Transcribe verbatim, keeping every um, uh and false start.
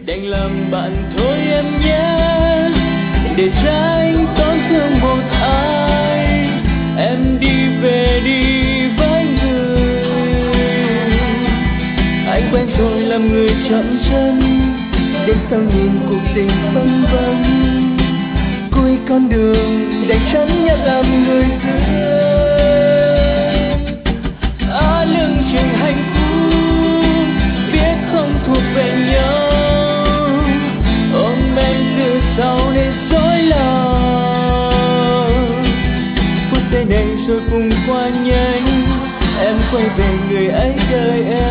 đành làm bạn thôi em nhé, để tránh tổn thương một ai. Em đi về đi với người anh quen rồi, làm người chậm chân đến sau nhìn cuộc tình vân vân. Cuối con đường đành chắn nhắc làm người thương. Ở lưng chừng hạnh phúc biết không thuộc về nhau, ôm em từ sau để dối lòng. Phút giây này rồi cùng qua nhanh, em quay về người ấy đời em.